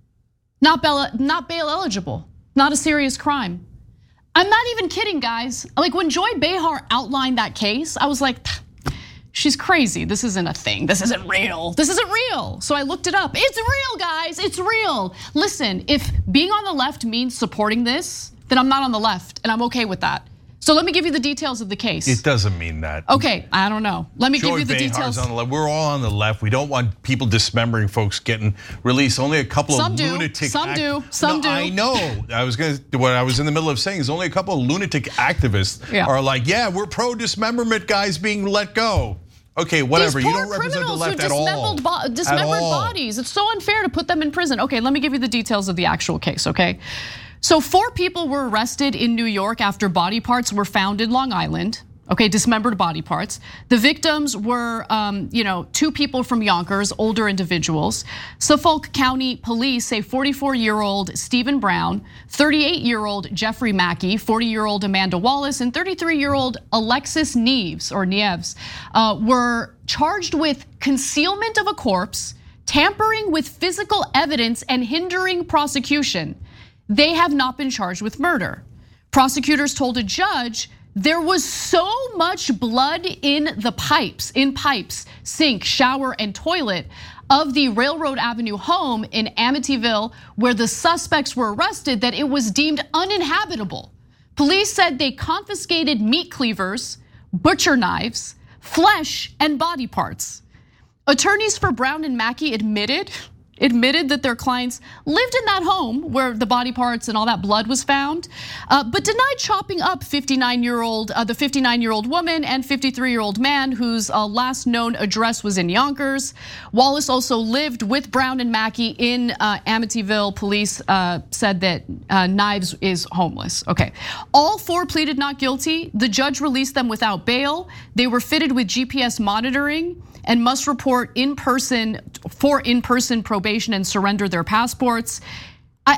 not bail, not bail eligible, not a serious crime. I'm not even kidding, guys. Like when Joy Behar outlined that case, I was like, she's crazy. This isn't a thing. This isn't real. This isn't real. So I looked it up. It's real, guys. It's real. Listen, if being on the left means supporting this, then I'm not on the left, and I'm okay with that. So let me give you the details of the case. It doesn't mean that. Okay, I don't know. Let me Joy give you the Behar's details. On the left. We're all on the left. We don't want people dismembering folks getting released. Only a couple Some of do. lunatic. Some act- do. Some no, do. I know. I was gonna. What I was in the middle of saying is only a couple of lunatic activists Yeah. are like, yeah, we're pro dismemberment guys being let go. Okay, whatever. These You poor don't represent the criminals left who at all. dismembered, bo- dismembered At all. bodies. It's so unfair to put them in prison. Okay, let me give you the details of the actual case, okay? So four people were arrested in New York after body parts were found in Long Island. Okay, dismembered body parts. The victims were, um, you know, two people from Yonkers, older individuals. Suffolk County Police say forty-four-year-old Stephen Brown, thirty-eight-year-old Jeffrey Mackey, forty-year-old Amanda Wallace, and thirty-three-year-old Alexis Neves or Nieves uh, were charged with concealment of a corpse, tampering with physical evidence, and hindering prosecution. They have not been charged with murder. Prosecutors told a judge there was so much blood in the pipes, in pipes, sink, shower, and toilet of the Railroad Avenue home in Amityville where the suspects were arrested that it was deemed uninhabitable. Police said they confiscated meat cleavers, butcher knives, flesh, and body parts. Attorneys for Brown and Mackey admitted admitted that their clients lived in that home where the body parts and all that blood was found, uh, but denied chopping up fifty-nine-year-old, uh, the fifty-nine-year-old woman and fifty-three-year-old man whose uh, last known address was in Yonkers. Wallace also lived with Brown and Mackey in uh, Amityville. Police uh, said that uh, Knives is homeless. Okay, all four pleaded not guilty. The judge released them without bail. They were fitted with G P S monitoring and must report in person for in-person probation and surrender their passports. I,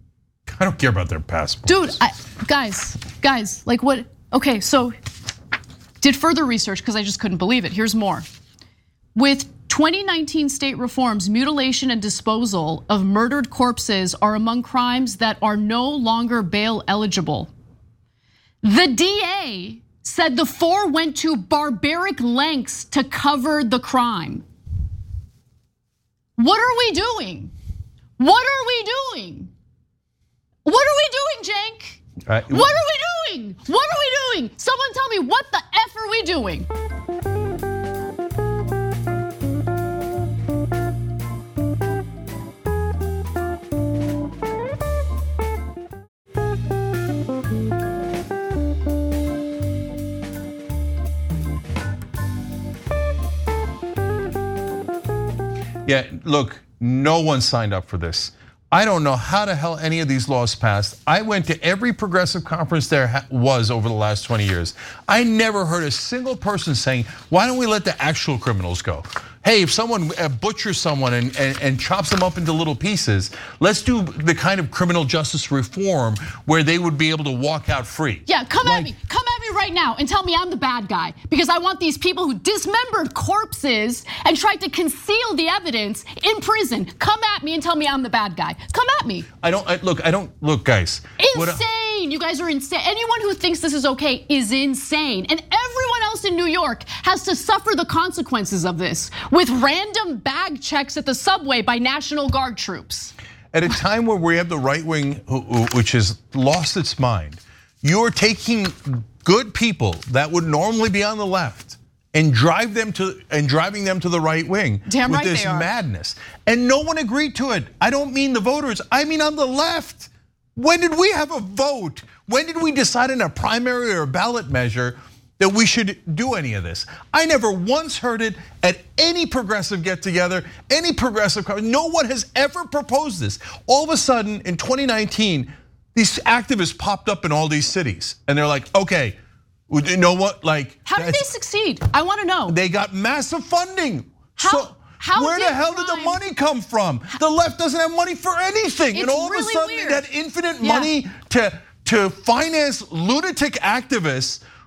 I don't care about their passports. Dude, I, guys, guys, like what? Okay, so did further research because I just couldn't believe it. Here's more. With twenty nineteen state reforms, mutilation and disposal of murdered corpses are among crimes that are no longer bail eligible. The D A said the four went to barbaric lengths to cover the crime. What are we doing? What are we doing? What are we doing, Cenk? Uh, what are we doing? What are we doing? Someone tell me, what the F are we doing? Yeah, look, no one signed up for this. I don't know how the hell any of these laws passed. I went to every progressive conference there was over the last twenty years. I never heard a single person saying, why don't we let the actual criminals go? Hey, if someone butchers someone and, and, and chops them up into little pieces, let's do the kind of criminal justice reform where they would be able to walk out free. Yeah, come like, at me, come at me right now and tell me I'm the bad guy because I want these people who dismembered corpses and tried to conceal the evidence in prison. Come at me and tell me I'm the bad guy. Come at me. I don't, I, look, I don't, look guys. Insane, you guys are insane. Anyone who thinks this is okay is insane. And everyone else in New York has to suffer the consequences of this with random bag checks at the subway by National Guard troops. At a time where we have the right wing, which has lost its mind, you're taking good people that would normally be on the left and drive them to and driving them to the right wing Damn with right this they are. madness. And no one agreed to it. I don't mean the voters, I mean on the left. When did we have a vote? When did we decide in a primary or a ballot measure that we should do any of this? I never once heard it at any progressive get together, any progressive, no one has ever proposed this. All of a sudden in twenty nineteen, these activists popped up in all these cities and they're like, okay, you know what, like. How did they succeed? I wanna know. They got massive funding. How? So, How Where did the hell crime, did the money come from? The left doesn't have money for anything. It's and all really of a sudden weird. they had infinite Yeah. money to, to finance lunatic activists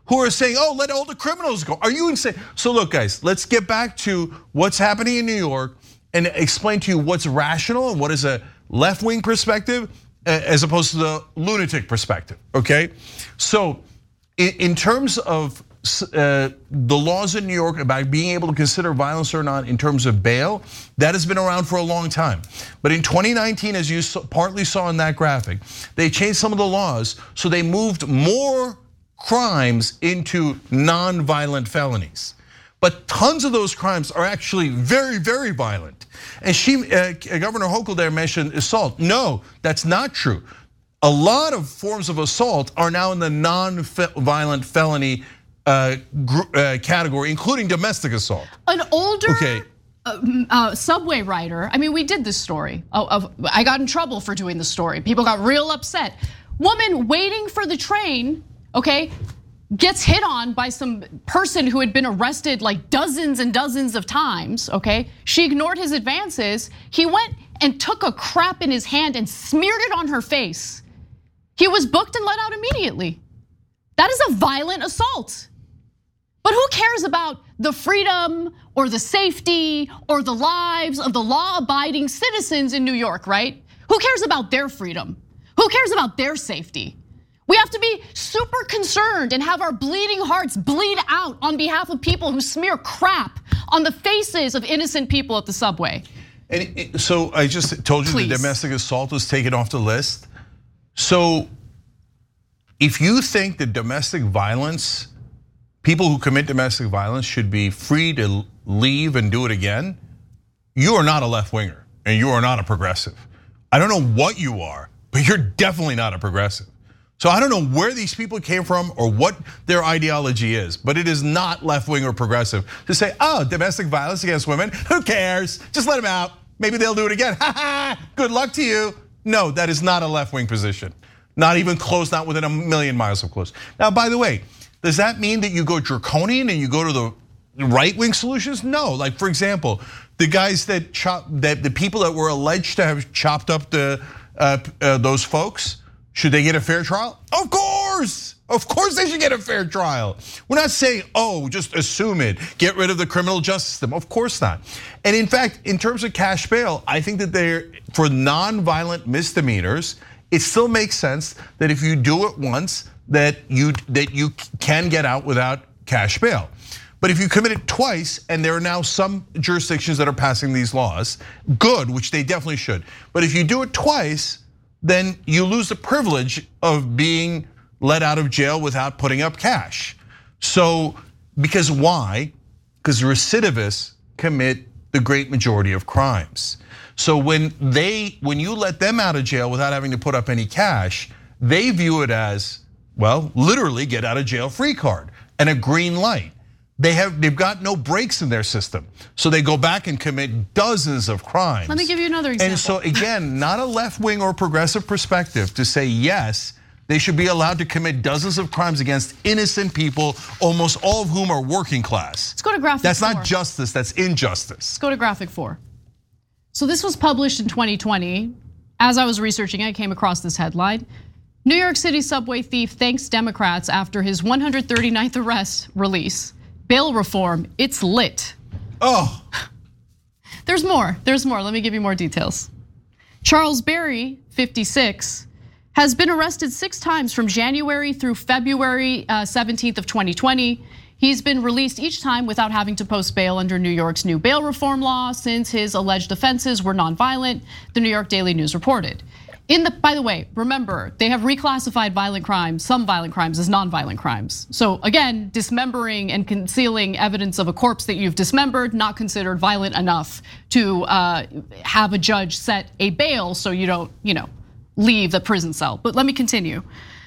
who are saying, oh, let all the criminals go. Are you insane? So look, guys, let's get back to what's happening in New York and explain to you what's rational and what is a left-wing perspective as opposed to the lunatic perspective, okay? So in terms of uh, the laws in New York about being able to consider violence or not in terms of bail, that has been around for a long time. But in twenty nineteen, as you partly saw in that graphic, they changed some of the laws, so they moved more crimes into non-violent felonies. But tons of those crimes are actually very, very violent. And she, uh, Governor Hochul there mentioned assault. No, that's not true. A lot of forms of assault are now in the non-violent felony uh, uh, category, including domestic assault. An older okay. uh, uh, subway rider, I mean, we did this story. Of, of, I got in trouble for doing the story. People got real upset. Woman waiting for the train, okay, gets hit on by some person who had been arrested like dozens and dozens of times, okay? She ignored his advances. He went and took a crap in his hand and smeared it on her face. He was booked and let out immediately. That is a violent assault. But who cares about the freedom or the safety or the lives of the law-abiding citizens in New York, right? Who cares about their freedom? Who cares about their safety? We have to be super concerned and have our bleeding hearts bleed out on behalf of people who smear crap on the faces of innocent people at the subway. And so I just told you Please. the domestic assault was taken off the list. So if you think that domestic violence, people who commit domestic violence should be free to leave and do it again, you are not a left-winger and you are not a progressive. I don't know what you are, but you're definitely not a progressive. So I don't know where these people came from or what their ideology is, but it is not left-wing or progressive to say, oh, domestic violence against women, who cares? Just let them out. Maybe they'll do it again. Ha ha, good luck to you. No, that is not a left-wing position. Not even close, not within a million miles of close. Now, by the way, does that mean that you go draconian and you go to the right-wing solutions? No, like for example, the guys that chop, that the people that were alleged to have chopped up the uh, uh, those folks, should they get a fair trial? Of course, of course they should get a fair trial. We're not saying, oh, just assume it, get rid of the criminal justice system. Of course not. And in fact, in terms of cash bail, I think that they're, for non-violent misdemeanors, it still makes sense that if you do it once, that you that you can get out without cash bail. But if you commit it twice, and there are now some jurisdictions that are passing these laws, good, which they definitely should. But if you do it twice, then you lose the privilege of being let out of jail without putting up cash. So, because why? Because recidivists commit the great majority of crimes. So when they, when you let them out of jail without having to put up any cash, they view it as, well, literally get out of jail free card and a green light. They have, they've got no brakes in their system. So they go back and commit dozens of crimes. Let me give you another example. And so again, not a left wing or progressive perspective to say, yes, they should be allowed to commit dozens of crimes against innocent people, almost all of whom are working class. Let's go to graphic That's four. not justice, that's injustice. Let's go to graphic four. So this was published in twenty twenty. As I was researching, I came across this headline. New York City subway thief thanks Democrats after his one hundred thirty-ninth arrest release. Bail reform, it's lit. Oh. There's more, there's more, let me give you more details. Charles Berry, fifty-six, has been arrested six times from January through February seventeenth of twenty twenty. He's been released each time without having to post bail under New York's new bail reform law since his alleged offenses were nonviolent, the New York Daily News reported. In the, by the way, remember, they have reclassified violent crimes, some violent crimes as nonviolent crimes. So again, dismembering and concealing evidence of a corpse that you've dismembered, not considered violent enough to have a judge set a bail so you don't, you know, leave the prison cell. But let me continue.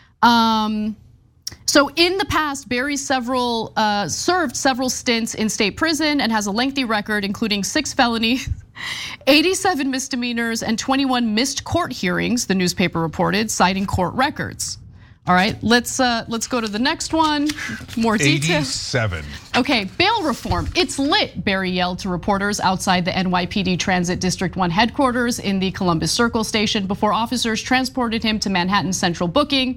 Um, So in the past, Berry several uh, served several stints in state prison and has a lengthy record, including six felonies, eighty-seven misdemeanors, and twenty-one missed court hearings. The newspaper reported, citing court records. All right, let's uh, let's go to the next one. More detail. eighty-seven. Okay, bail reform. It's lit, Berry yelled to reporters outside the N Y P D Transit District one headquarters in the Columbus Circle station before officers transported him to Manhattan Central Booking.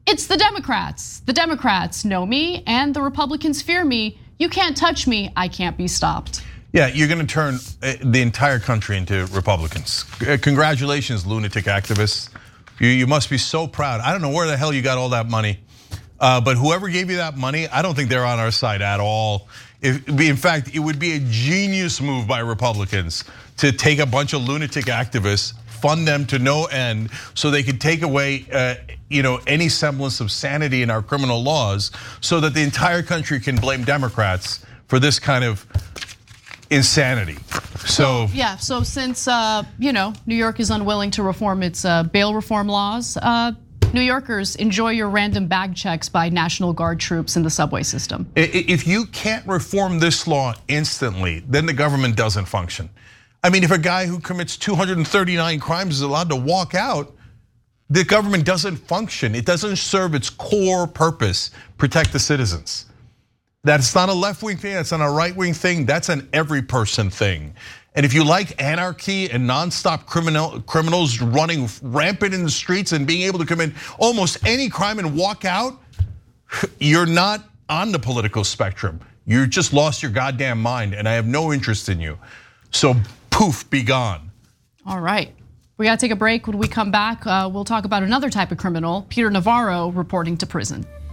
It's the Democrats. The Democrats know me and the Republicans fear me. You can't touch me, I can't be stopped. Yeah, you're gonna turn the entire country into Republicans. Congratulations, lunatic activists. You, you must be so proud. I don't know where the hell you got all that money, uh, but whoever gave you that money, I don't think they're on our side at all. If, in fact, it would be a genius move by Republicans to take a bunch of lunatic activists, fund them to no end, so they could take away, uh, you know, any semblance of sanity in our criminal laws, so that the entire country can blame Democrats for this kind of insanity. So yeah, so since uh, you know, New York is unwilling to reform its uh, bail reform laws, uh, New Yorkers, enjoy your random bag checks by National Guard troops in the subway system. If you can't reform this law instantly, then the government doesn't function. I mean, if a guy who commits two hundred thirty-nine crimes is allowed to walk out, the government doesn't function. It doesn't serve its core purpose, protect the citizens. That's not a left-wing thing, that's not a right-wing thing, that's an every person thing. And if you like anarchy and nonstop criminal criminals running rampant in the streets and being able to commit almost any crime and walk out, you're not on the political spectrum. You just lost your goddamn mind, and I have no interest in you. So poof, be gone. All right, we gotta take a break. When we come back, uh, we'll talk about another type of criminal, Peter Navarro, reporting to prison.